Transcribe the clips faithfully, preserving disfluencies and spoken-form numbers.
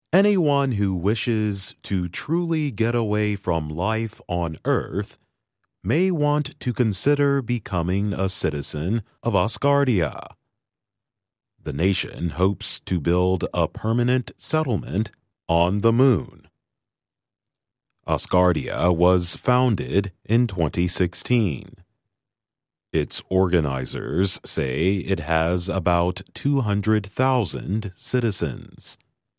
Anyone who wishes to truly get away from life on Earth may want to consider becoming a citizen of Asgardia. The nation hopes to build a permanent settlement on the moon. Asgardia was founded in twenty sixteen. Its organizers say it has about two hundred thousand citizens.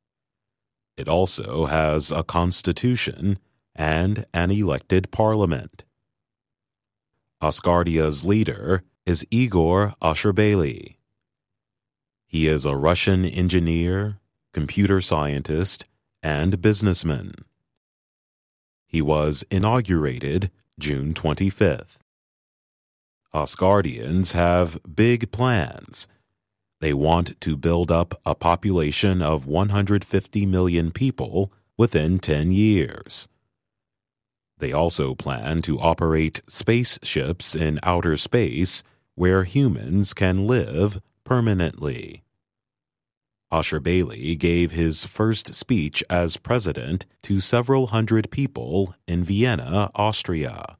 It also has a constitution and an elected parliament. Asgardia's leader is Igor Ashurbaly. He is a Russian engineer, computer scientist, and businessman. He was inaugurated June twenty-fifth. Asgardians have big plans. They want to build up a population of one hundred fifty million people within ten years. They also plan to operate spaceships in outer space where humans can live permanently. Ashurbaly gave his first speech as president to several hundred people in Vienna, Austria.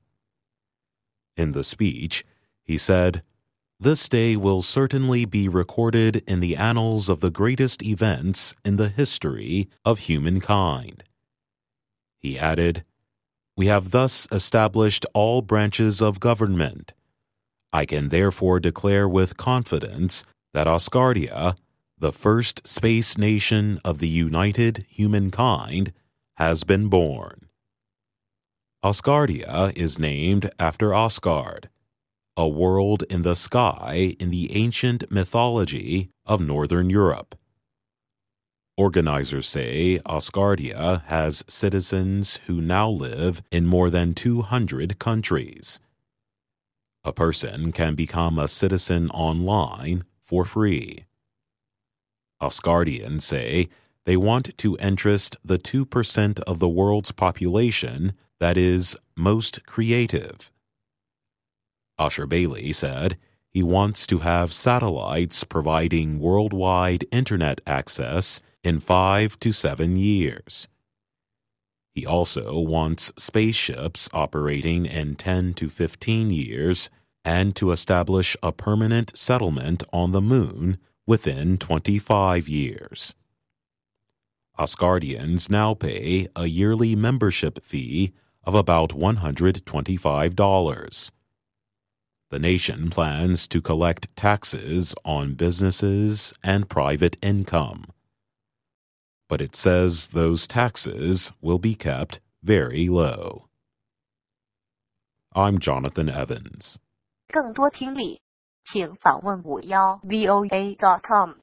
In the speech, he said, "This day will certainly be recorded in the annals of the greatest events in the history of humankind." He added, "We have thus established all branches of government. I can therefore declare with confidence that Asgardia, the first space nation of the united humankind, has been born." Asgardia is named after Asgard, a world in the sky in the ancient mythology of Northern Europe. Organizers say Asgardia has citizens who now live in more than two hundred countries. A person can become a citizen online for free. Asgardians say they want to interest the two percent of the world's population that is most creative. Ashurbaly said he wants to have satellites providing worldwide internet access in five to seven years. He also wants spaceships operating in ten to fifteen years and to establish a permanent settlement on the moon within twenty-five years. Asgardians now pay a yearly membership fee of about one hundred twenty-five dollars. The nation plans to collect taxes on businesses and private income. But it says those taxes will be kept very low. I'm Jonathan Evans. 更多听力，请访问五幺 V O A dot com。